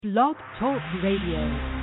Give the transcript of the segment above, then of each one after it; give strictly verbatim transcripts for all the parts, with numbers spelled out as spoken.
Blog Talk Radio.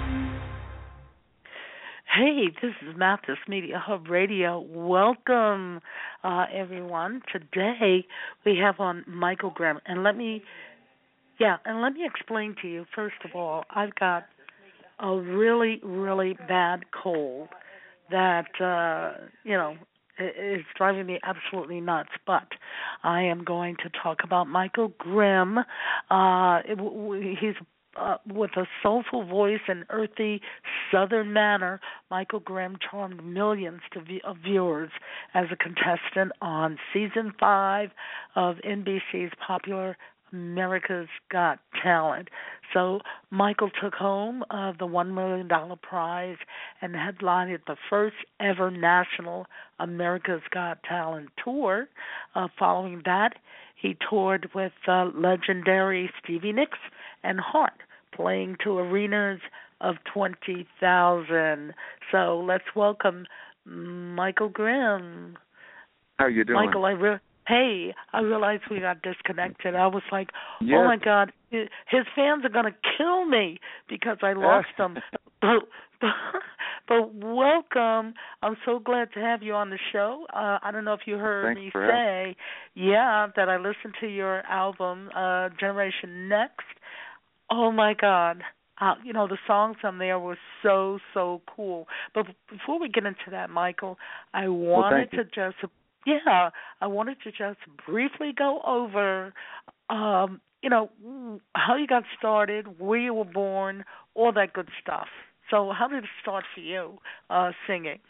Hey, this is Mathis Media Hub Radio. Welcome, uh, everyone. Today we have on Michael Graham, and let me, yeah, and let me explain to you. First of all, I've got a really, really bad cold that uh, you know is driving me absolutely nuts. But I am going to talk about Michael Graham. Uh, it, w- he's Uh, with a soulful voice and earthy southern manner, Michael Graham charmed millions to v- of viewers as a contestant on season five of N B C's popular America's Got Talent. So Michael took home uh, the one million dollars prize and headlined the first ever national America's Got Talent tour. Uh, following that, he toured with uh, legendary Stevie Nicks and Heart, playing to arenas of twenty thousand. So let's welcome Michael Graham. How you doing? Michael, I re- hey, I realized we got disconnected. I was like, yes. oh, my God, his fans are going to kill me because I lost them. But, but, but welcome. I'm so glad to have you on the show. Uh, I don't know if you heard Thanks me for say, yeah, that I listened to your album, uh, Generation Next. Oh, my God. Uh, you know, the songs on there were so, so cool. But before we get into that, Michael, I wanted well, to just, yeah, I wanted to just briefly go over, um, you know, how you got started, where you were born, all that good stuff. So how did it start for you, uh, singing?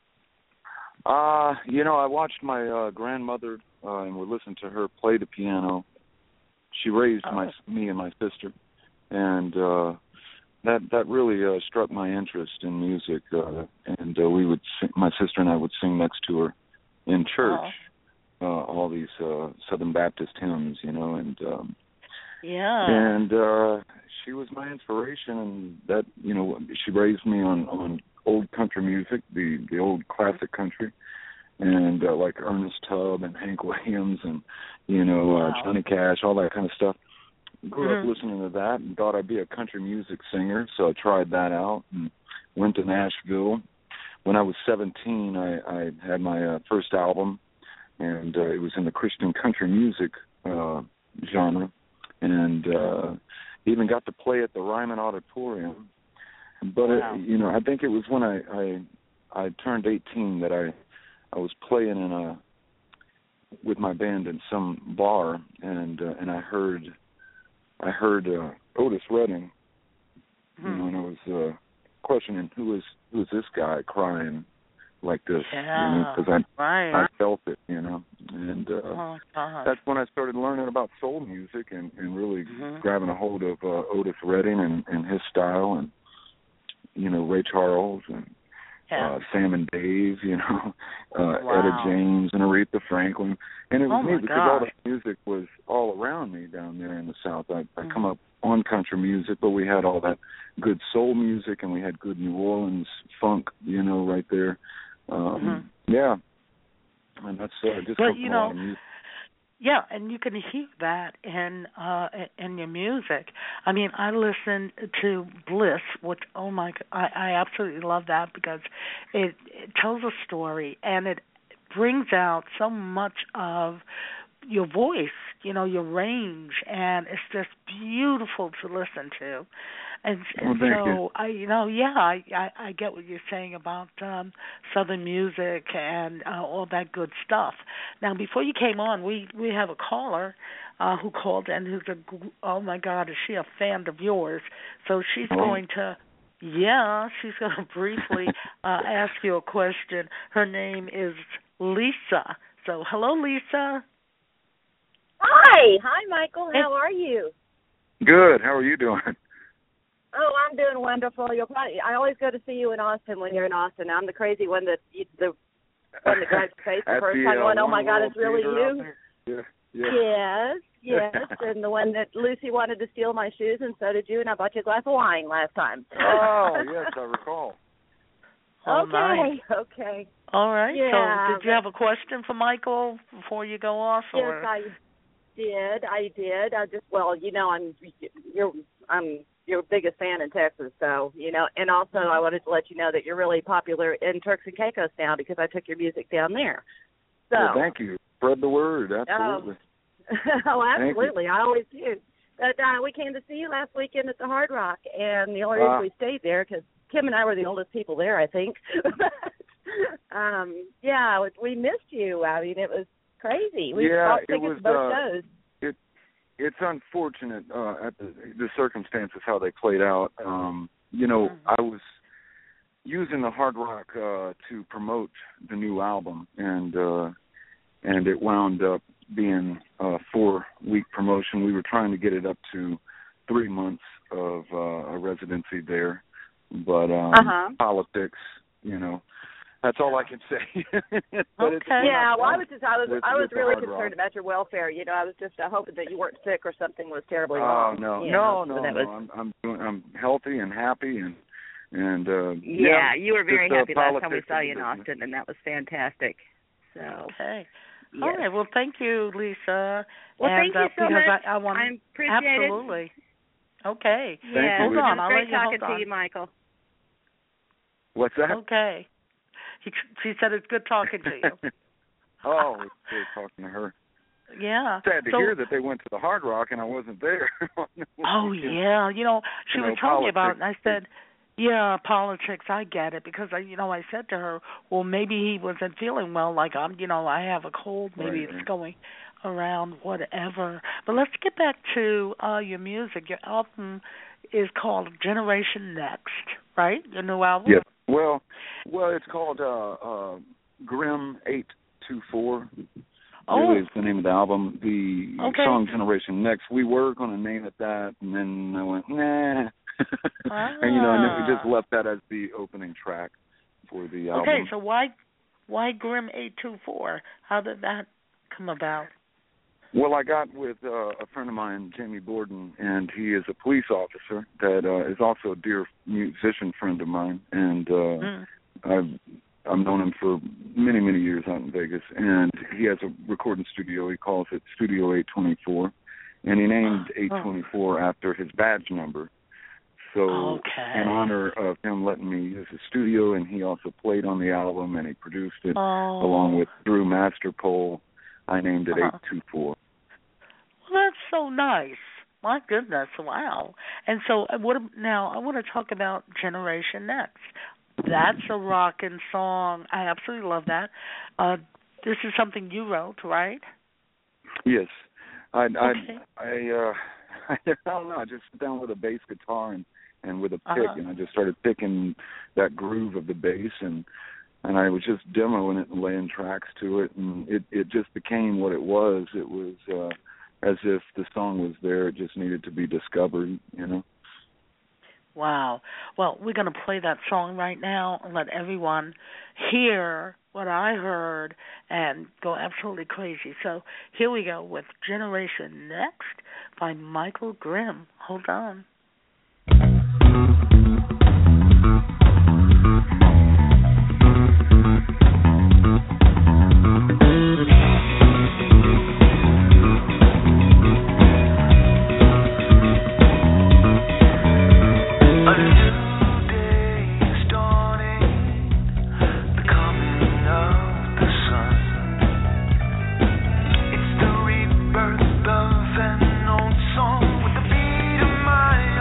Uh, you know, I watched my uh, grandmother uh, and would listen to her play the piano. She raised Oh. my me and my sister. And uh, that that really uh, struck my interest in music. Uh, and uh, we would, sing, my sister and I would sing next to her in church, Oh. uh, all these uh, Southern Baptist hymns, you know. And um, yeah, and uh, she was my inspiration, and that you know she raised me on, on old country music, the the old classic country, and uh, like Ernest Tubb and Hank Williams, and you know wow. uh, Johnny Cash, all that kind of stuff. Grew mm-hmm. up listening to that and thought I'd be a country music singer, so I tried that out and went to Nashville. When I was seventeen, I, I had my uh, first album, and uh, it was in the Christian country music uh, genre, and uh, even got to play at the Ryman Auditorium. But wow. it, you know, I think it was when I, I I turned eighteen that I I was playing in a with my band in some bar, and uh, and I heard. I heard uh, Otis Redding, you know, and I was uh, questioning who is who is this guy crying like this, yeah, you know, because I right. I felt it, you know, and uh, oh, that's when I started learning about soul music and, and really mm-hmm. grabbing a hold of uh, Otis Redding and, and his style, and you know Ray Charles and yeah. uh, Sam and Dave, you know, uh, wow. Etta James and Aretha Franklin, and it was oh neat because gosh. all the music was all around me down there in the South. I, I mm-hmm. come up on country music, but we had all that good soul music, and we had good New Orleans funk, you know, right there. Um, mm-hmm. Yeah, and that's uh, just but, from you a know, lot of music. Yeah, and you can hear that in uh, in your music. I mean, I listen to Bliss, which oh my, I, I absolutely love that because it, it tells a story and it brings out so much of your voice, you know, your range, and it's just beautiful to listen to. And, and well, so you. I, you know, yeah, I, I, I get what you're saying about um, Southern music and uh, all that good stuff. Now, before you came on, we, we have a caller uh, who called and who's a, oh my God, is she a fan of yours? So she's oh. going to, yeah, she's going to briefly uh, ask you a question. Her name is Lisa. So, hello, Lisa. Hi. Hi, Michael. How are you? Good. How are you doing? Oh, I'm doing wonderful. You'll probably, I always go to see you in Austin when you're in Austin. I'm the crazy one that the one that grabs your face the first the, time uh, going, oh, my God, it's really you? Yeah, yeah. Yes, yes. And the one that Lucy wanted to steal my shoes, and so did you, and I bought you a glass of wine last time. Oh, yes, I recall. Oh, okay, nice. okay. All right. Yeah, so did you have a question for Michael before you go off? Yes, or? I did. I did. I just, well, you know, I'm, you're, I'm your biggest fan in Texas. So, you know, and also I wanted to let you know that you're really popular in Turks and Caicos now because I took your music down there. So, well, thank you. Spread the word. Absolutely. Um, oh, absolutely. I always do. But uh, we came to see you last weekend at the Hard Rock, and the only reason uh, we stayed there because Kim and I were the oldest people there, I think. um, yeah, we missed you. I mean, it was crazy. We yeah, bought tickets it was, to both uh, shows. It, it's unfortunate uh, at the, the circumstances, how they played out. Um, you know, mm-hmm. I was using the Hard Rock uh, to promote the new album, and uh, and it wound up being a four-week promotion. We were trying to get it up to three months of uh, a residency there, but um, uh-huh. politics, you know, that's all I can say. But okay. Yeah, well, I was just, I was, with, I was really concerned rock. about your welfare. You know, I was just uh, hoping that you weren't sick or something was terribly oh, wrong. no, you no, know, no, so no. was... I'm, I'm, doing, I'm healthy and happy, and and uh, yeah, yeah, you were very just, happy uh, last time we saw you in business. Austin, and that was fantastic. So. Okay. Yes. All right. Well, thank you, Lisa. Well, and, thank you uh, so because much. I, I want I appreciate absolutely. it. Okay. Yeah. Thank hold you, on. It was I'll great let you talking hold on. to you, Michael. What's that? Okay. He, she said it's good talking to you. Oh, it's good talking to her. Yeah. Sad to so, hear that they went to the Hard Rock and I wasn't there. Oh yeah, you know she you know, was telling me about it, politics. and I said, "Yeah, politics. I get it." Because I, you know, I said to her, "Well, maybe he wasn't feeling well. Like I'm, you know, I have a cold. Maybe Right, it's right. going around, whatever." But let's get back to uh, your music. Your album is called Generation Next, right? Your new album. Yes. Well, well, it's called uh, uh, Grim eight two four. Oh. Really is the name of the album. The Okay. song Generation Next, we were going to name it that, and then I went, nah. Ah. And, you know, and then we just left that as the opening track for the album. Okay, so why why Grim eight two four? How did that come about? Well, I got with uh, a friend of mine, Jamie Borden, and he is a police officer that uh, is also a dear musician friend of mine, and uh, Mm. I've I've known him for many, many years out in Vegas, and he has a recording studio. He calls it Studio eight twenty-four, and he named eight twenty-four after his badge number. So okay. in honor of him letting me use his studio, and he also played on the album, and he produced it oh. along with Drew Masterpole, I named it uh-huh. eight two four. Well, that's so nice. My goodness, wow. And so uh, what now I want to talk about Generation Next. That's a rockin' song. I absolutely love that. Uh, this is something you wrote, right? Yes. I I okay. I uh I don't know, I just sit down with a bass guitar and, and with a pick uh-huh. and I just started picking that groove of the bass and and I was just demoing it and laying tracks to it and it, it just became what it was. It was uh as if the song was there, it just needed to be discovered, you know. Wow. Well, we're going to play that song right now and let everyone hear what I heard and go absolutely crazy. So here we go with Generation Next by Michael Grimm. Hold on. Rebirth of an old song with the beat of my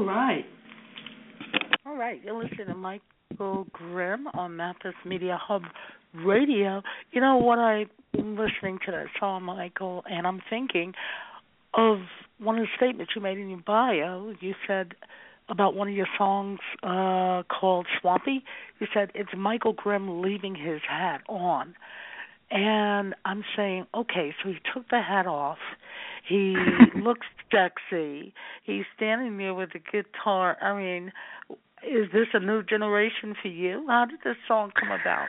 right. All right. You're listening to Michael Grimm on Memphis Media Hub Radio. You know what, I'm listening to that song, Michael, and I'm thinking of one of the statements you made in your bio. You said about one of your songs uh, called Swampy. You said it's Michael Grimm leaving his hat on. And I'm saying, okay, so he took the hat off. He looks sexy. He's standing there with a guitar. I mean, is this a new generation for you? How did this song come about?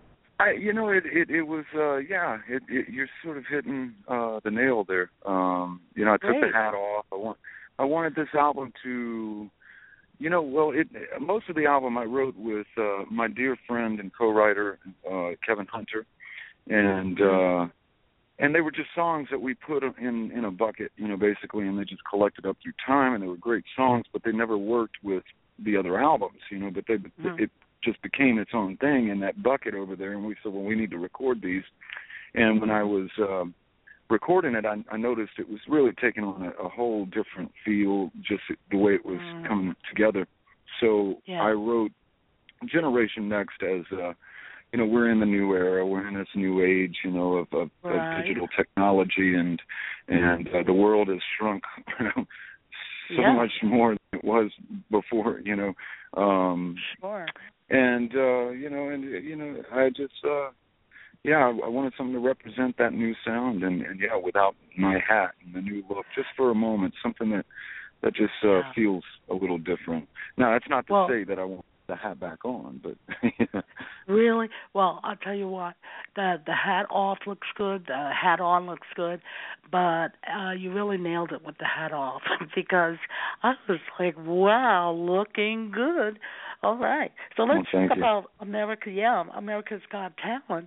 I, you know, it it, it was, uh, yeah, it, it, you're sort of hitting uh, the nail there. Um, you know, I took Great. the hat off. I want, I wanted this album to, you know, well, it most of the album I wrote with uh, my dear friend and co-writer uh, Kevin Hunter, and uh, and they were just songs that we put in in a bucket, you know, basically, and they just collected up through time, and they were great songs, but they never worked with the other albums, you know, but they mm-hmm. it just became its own thing in that bucket over there, and we said, well, we need to record these. And when I was uh, recording it, I, I noticed it was really taking on a, a whole different feel, just the way it was mm. coming together. So yeah. I wrote Generation Next as, uh, you know, we're in the new era, we're in this new age, you know, of, of, right. of digital technology, and and uh, the world has shrunk so yeah. much more than it was before, you know. Um, sure. And, uh, you know, and, you know, I just, uh, yeah, I, I wanted something to represent that new sound, and, and, yeah, without my hat and the new look, just for a moment, something that, that just uh, yeah. feels a little different. Now, that's not to well, say that I want the hat back on, but... yeah. Really? Well, I'll tell you what, the the hat off looks good, the hat on looks good, but uh, you really nailed it with the hat off, because I was like, wow, looking good. All right. So let's well, talk you. about America. Yeah, America's Got Talent.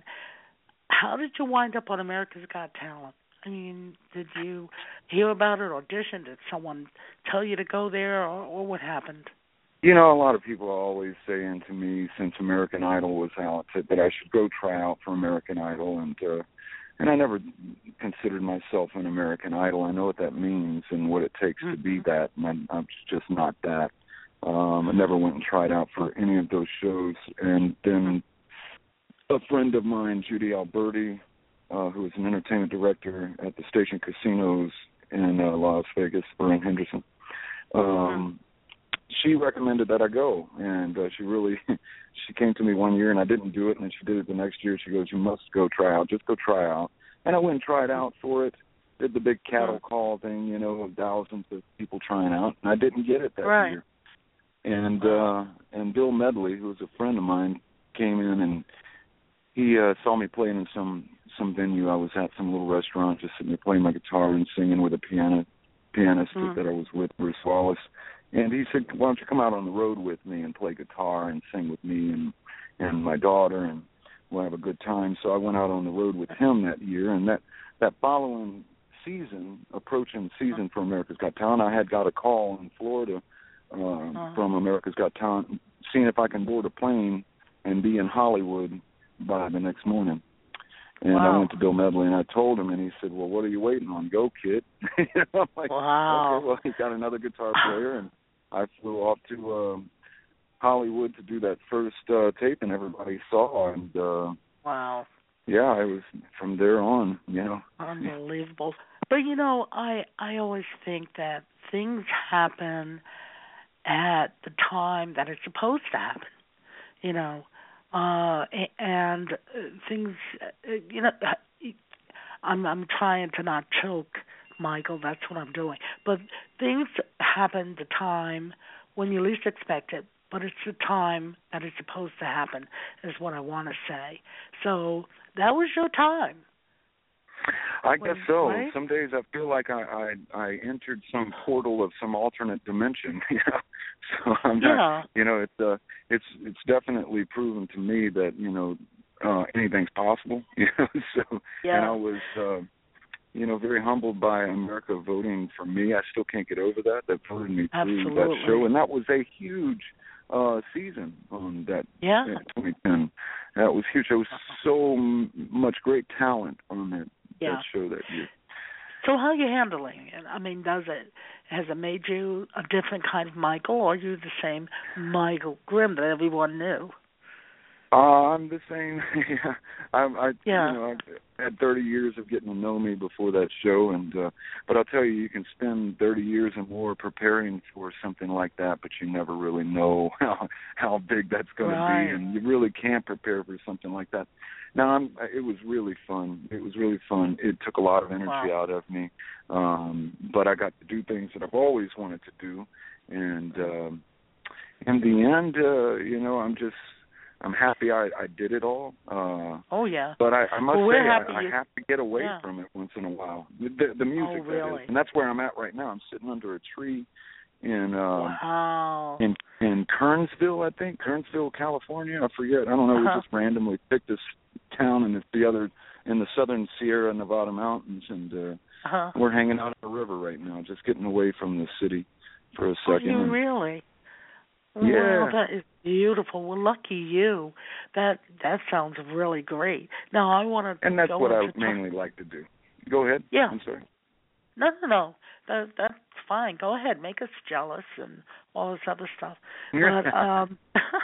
How did you wind up on America's Got Talent? I mean, did you hear about it, audition? Did someone tell you to go there, or, or what happened? You know, a lot of people are always saying to me, since American Idol was out, that, that I should go try out for American Idol, and uh, and I never considered myself an American Idol. I know what that means and what it takes mm-hmm. to be that, and I'm, I'm just not that. Um, I never went and tried out for any of those shows, and then a friend of mine, Judy Alberti, uh, who is an entertainment director at the Station Casinos in uh, Las Vegas, or in Henderson, um, mm-hmm. she recommended that I go, and uh, she really, she came to me one year, and I didn't do it, and then she did it the next year. She goes, you must go try out, just go try out. And I went and tried out for it, did the big cattle call thing, you know, of thousands of people trying out, and I didn't get it that right. year. And uh, and Bill Medley, who was a friend of mine, came in, and he uh, saw me playing in some, some venue. I was at some little restaurant, just sitting there playing my guitar and singing with a piano, pianist mm. that I was with, Bruce Wallace. And he said, why don't you come out on the road with me and play guitar and sing with me and and my daughter, and we'll have a good time. So I went out on the road with him that year, and that, that following season, approaching season for America's Got Talent, I had got a call in Florida uh, uh-huh. from America's Got Talent, seeing if I can board a plane and be in Hollywood by the next morning. And wow. I went to Bill Medley, and I told him, and he said, well, what are you waiting on? Go, kid. I'm like, wow. okay, well, he's got another guitar player, and I flew off to um, Hollywood to do that first uh, tape, and everybody saw, and uh, wow. yeah, it was from there on, you know. Unbelievable. But, you know, I, I always think that things happen at the time that it's supposed to happen, you know. Uh, and things, you know, I'm I'm trying to not choke, Michael. That's what I'm doing. But things happen the time when you least expect it, but it's the time that it's supposed to happen, is what I want to say. So that was your time. I guess so. Right? Some days I feel like I, I I entered some portal of some alternate dimension. You know, so I'm yeah. not. You know, it's uh, it's it's definitely proven to me that you know uh, anything's possible. You know, so yeah. and I was uh, you know very humbled by America voting for me. I still can't get over that. They voted me through Absolutely. that show, and that was a huge uh, season on that yeah. in twenty ten. That was huge. There was so m- much great talent on that. Yeah. That show that year. So how are you handling it? I mean, does it has it made you a different kind of Michael, or are you the same Michael Grimm that everyone knew? Uh, I'm the same. yeah, I, I yeah. you know, I had thirty years of getting to know me before that show, and uh, but I'll tell you, you can spend thirty years and more preparing for something like that, but you never really know how how big that's going right. to be, and you really can't prepare for something like that. Now, I'm, it was really fun. It was really fun. It took a lot of energy wow. out of me, um, but I got to do things that I've always wanted to do, and um, in the end, uh, you know, I'm just. I'm happy I, I did it all. Uh, oh yeah. But I, I must well, say I, I, you... I have to get away yeah. from it once in a while. The, the music, oh, really? that is, and that's where I'm at right now. I'm sitting under a tree in uh, wow. in in Kernsville, I think, Kernsville, California. I forget. I don't know. Uh-huh. We just randomly picked this town, and it's the other in the southern Sierra Nevada mountains, and uh, uh-huh. we're hanging out on the river right now, just getting away from the city for a second. Are you really? Yeah. Wow, that is beautiful. Well, lucky you. That that sounds really great. Now I want to. And that's go what I into mainly like to do. Go ahead. Yeah. I'm sorry. No, no, no. That that's fine. Go ahead. Make us jealous and all this other stuff. But um,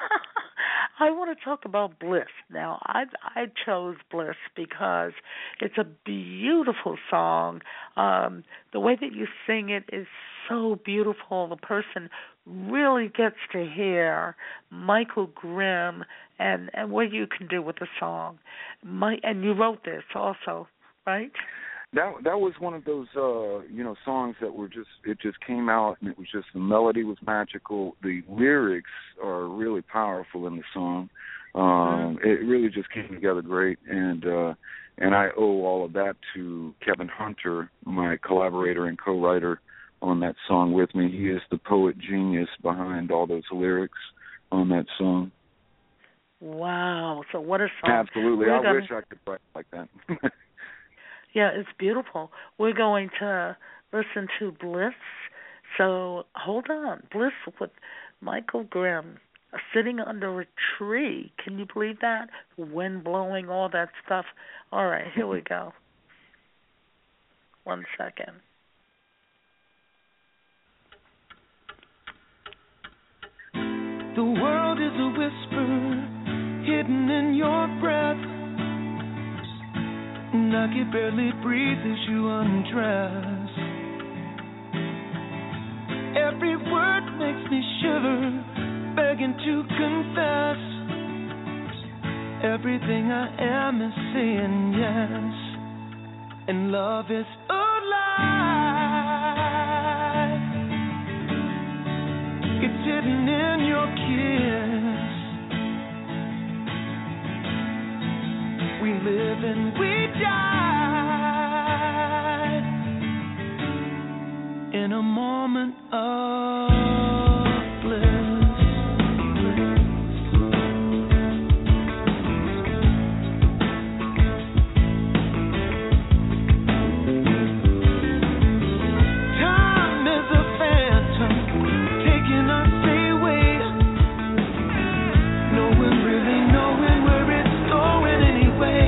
I want to talk about Bliss. Now, I I chose Bliss because it's a beautiful song. Um, the way that you sing it is so beautiful. The person really gets to hear Michael Grimm and, and what you can do with the song. My, and you wrote this also, right? That that was one of those uh, you know songs that were just it just came out and it was just the melody was magical. The lyrics are really powerful in the song. Um, mm-hmm. It really just came together great, and uh, and I owe all of that to Kevin Hunter, my collaborator and co-writer on that song with me. He is the poet genius behind all those lyrics on that song. Wow! So what a song! Absolutely, We're I gonna... wish I could write like that. Yeah, it's beautiful. We're going to listen to Bliss. So hold on. Bliss with Michael Grimm, sitting under a tree. Can you believe that? Wind blowing, all that stuff. All right, here we go. One second. The world is a whisper hidden in your breath. And I can barely breathe as you undress. Every word makes me shiver, begging to confess. Everything I am is saying yes. And love is alive. It's hidden in your kiss. We live and we die in a moment of bliss. Time is a phantom taking us away. No one really knowing where it's going anyway.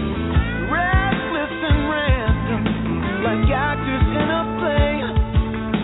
Restless and random, like actors in a play.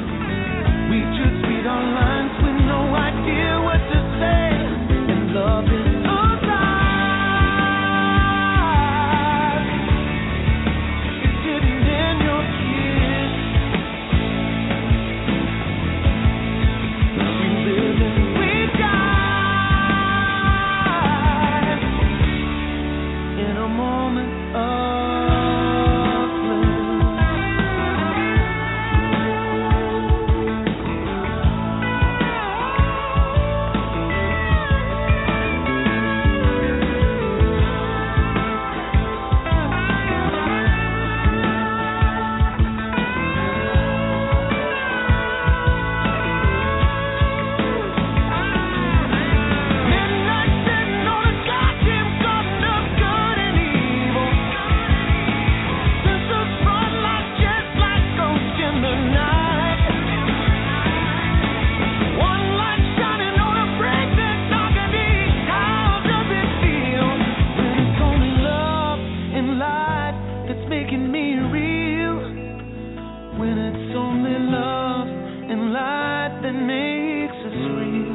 that makes us real.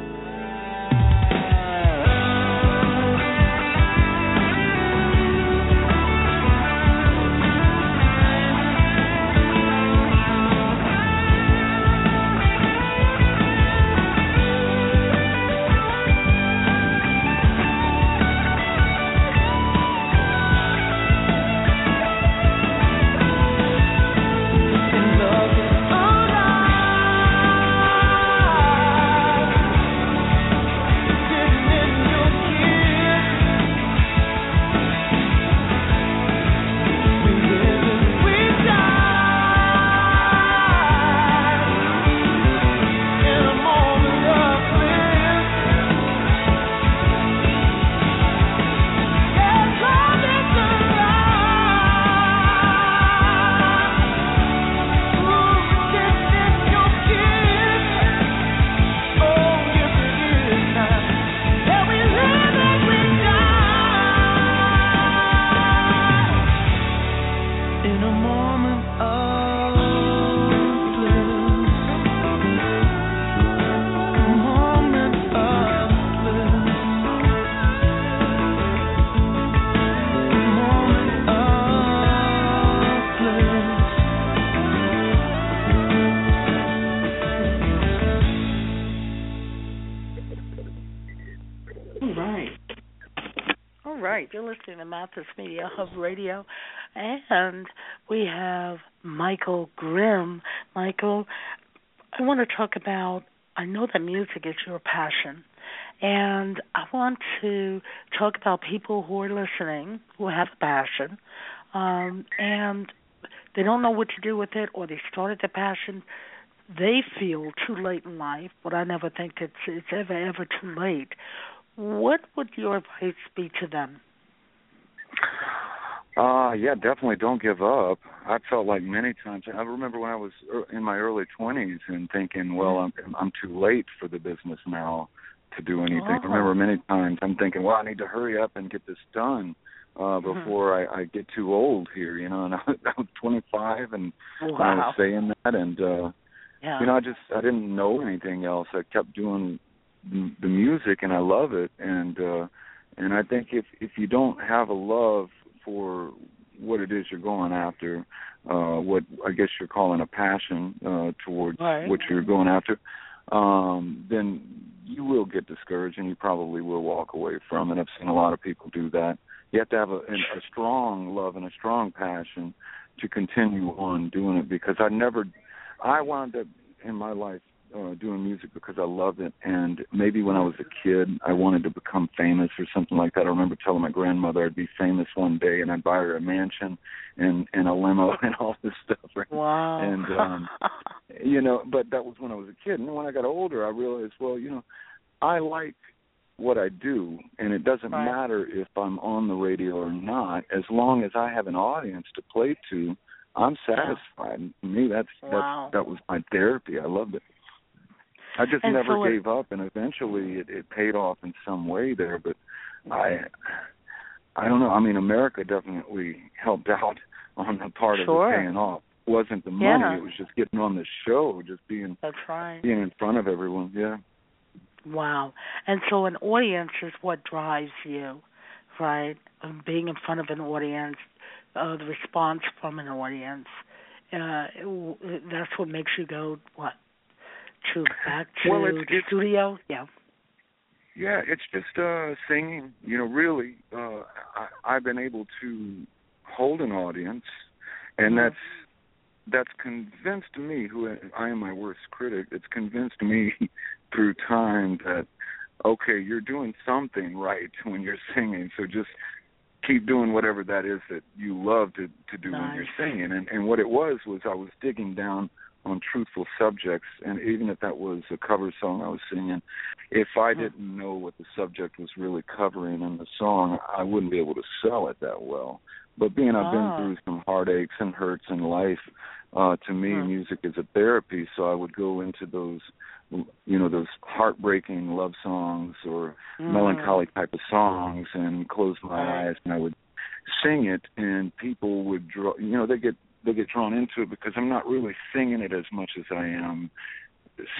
You're listening to Mathis Media Hub Radio, and we have Michael Grimm. Michael, I want to talk about, I know that music is your passion, and I want to talk about people who are listening, who have a passion, um, and they don't know what to do with it, or they started the passion. They feel too late in life, but I never think it's, it's ever, ever too late. What would your advice be to them? Uh, yeah, definitely don't give up. I felt like many times. I remember when I was in my early twenties and thinking, well, I'm, I'm too late for the business now to do anything. Oh. I remember many times I'm thinking, well, I need to hurry up and get this done uh, before mm-hmm. I, I get too old here, you know. And I was, I was twenty-five, and wow. I was saying that, and uh, yeah. you know, I just I didn't know anything else. I kept doing the, the music, and I love it, and uh, and I think if if you don't have a love for what it is you're going after, uh, what I guess you're calling a passion uh, towards right. what you're going after, um, then you will get discouraged and you probably will walk away from it. I've seen a lot of people do that. You have to have a, a strong love and a strong passion to continue on doing it, because I never, I wound up in my life Uh, doing music because I loved it, and maybe when I was a kid I wanted to become famous or something like that. I remember telling my grandmother I'd be famous one day and I'd buy her a mansion and, and a limo and all this stuff. Right? Wow. And um, you know, but that was when I was a kid. And then when I got older, I realized, well, you know, I like what I do, and it doesn't right. matter if I'm on the radio or not, as long as I have an audience to play to. I'm satisfied. Yeah. To me, that's, wow. that's that was my therapy. I loved it. I just and never so gave up, and eventually it, it paid off in some way there. But I, I don't know. I mean, America definitely helped out on the part sure. of it paying off. It wasn't the money; yeah. it was just getting on the show, just being that's right, being in front of everyone. Yeah. Wow. And so an audience is what drives you, right? Being in front of an audience, uh, the response from an audience, uh, it, that's what makes you go what. To back to well, it's, the it's, studio, yeah. Yeah, it's just uh, singing. You know, really, uh, I, I've been able to hold an audience, and mm-hmm. that's that's convinced me, who I am my worst critic. It's convinced me through time that okay, you're doing something right when you're singing. So just keep doing whatever that is that you love to to do nice. when you're singing. And and what it was was I was digging down on truthful subjects, and even if that was a cover song I was singing, if I didn't know what the subject was really covering in the song, I wouldn't be able to sell it that well. But being I've been oh. through some heartaches and hurts in life, uh, to me, hmm. music is a therapy, so I would go into those, you know, those heartbreaking love songs or mm. melancholy type of songs and close my right. eyes, and I would sing it, and people would draw, you know, they get they get drawn into it because I'm not really singing it as much as I am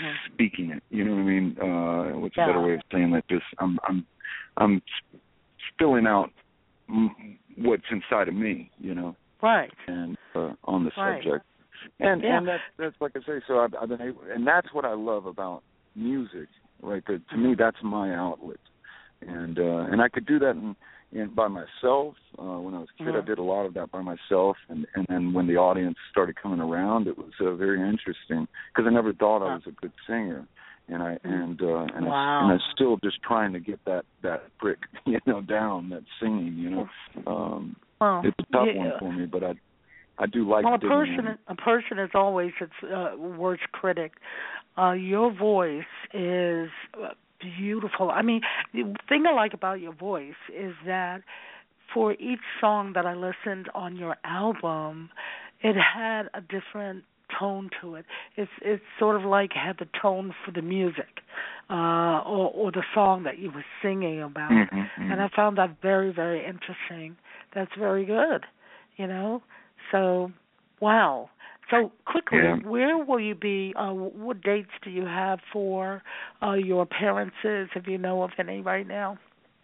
making it. You know what I mean? Uh, what's yeah. a better way of saying that? Just I'm I'm I'm spilling out what's inside of me. You know. Right. And uh, on the right. subject. And yeah. and that's that's like I say. So I've, I've been able, and that's what I love about music. Right. That, to me, that's my outlet. And uh, and I could do that in, in by myself. Uh, when I was a kid, mm-hmm. I did a lot of that by myself. And, and then when the audience started coming around, it was uh, very interesting because I never thought I was a good singer. And I and uh, and, wow. I, and I'm still just trying to get that that brick, you know, down. That singing, you know, um, well, it's a tough yeah. one for me, but I I do like. Well, a person in. a person is always its uh, worst critic. Uh, your voice is beautiful. I mean, the thing I like about your voice is that for each song that I listened on your album, it had a different tone to it. It's it's sort of like had the tone for the music, uh, or or the song that you were singing about. Mm-hmm, mm-hmm. And I found that very, very interesting. That's very good, you know. So, wow. So quickly, yeah. where will you be? Uh, what dates do you have for uh, your appearances, if you know of any right now?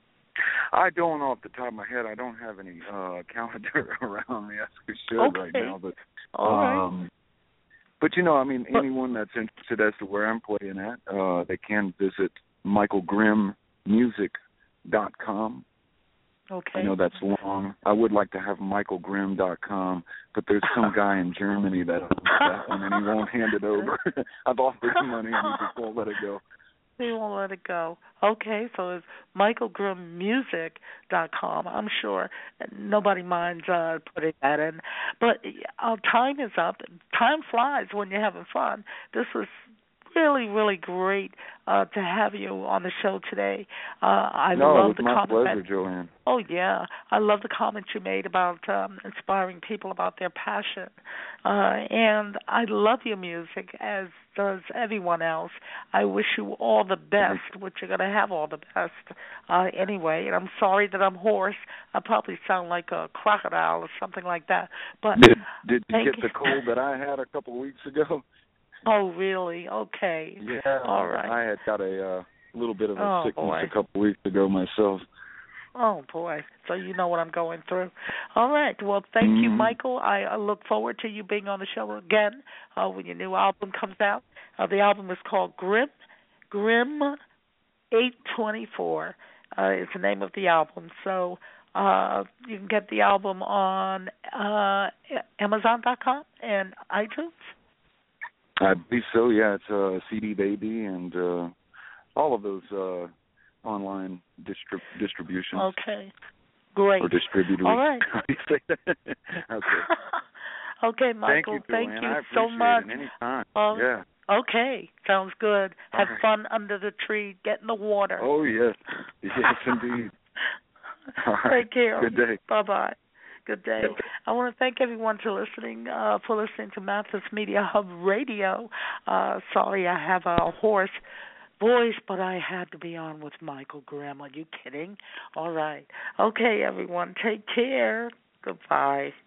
I don't off the top of my head. I don't have any uh, calendar around me as we should okay. right now. But All right. um, But, you know, I mean, anyone that's interested as to where I'm playing at, uh, they can visit michael grimm music dot com. Okay. I know that's long. I would like to have michael grimm dot com, but there's some guy in Germany that owns that one, and he won't hand it over. I've offered him money, and he just won't let it go. He won't let it go. Okay, so it's michael grimm music dot com. I'm sure nobody minds uh, putting that in. But our time is up. Time flies when you're having fun. This was really, really great uh, to have you on the show today. Uh, I no, love it was the my comment pleasure, that, Joanne. Oh, yeah. I love the comments you made about um, inspiring people about their passion. Uh, and I love your music, as does everyone else. I wish you all the best, which you're going to have all the best uh, anyway. And I'm sorry that I'm hoarse. I probably sound like a crocodile or something like that. But Did, did you get you. the cold that I had a couple of weeks ago? Oh, really? Okay. Yeah. All right. I had got a uh, little bit of a oh, sickness boy. a couple of weeks ago myself. Oh, boy. So you know what I'm going through. All right. Well, thank mm-hmm. you, Michael. I, I look forward to you being on the show again uh, when your new album comes out. Uh, the album is called Grimm, Grimm eight twenty-four uh, is the name of the album. So uh, you can get the album on uh, amazon dot com and iTunes. I believe so, yeah. It's uh, C D Baby and uh, all of those uh, online distrib- distributions. Okay, great. Or distributors. All right. How do you say that? Okay. Okay, Michael, thank you, thank you I so much. It anytime. Uh, yeah. Okay, sounds good. Have right. fun under the tree. Get in the water. Oh, yes. Yes, indeed. All right. Take care. Good day. Bye-bye. Good day. I want to thank everyone for listening, uh, for listening to Mathis Media Hub Radio. Uh, sorry I have a hoarse voice, but I had to be on with Michael Grimm. Are you kidding? All right. Okay, everyone, take care. Goodbye.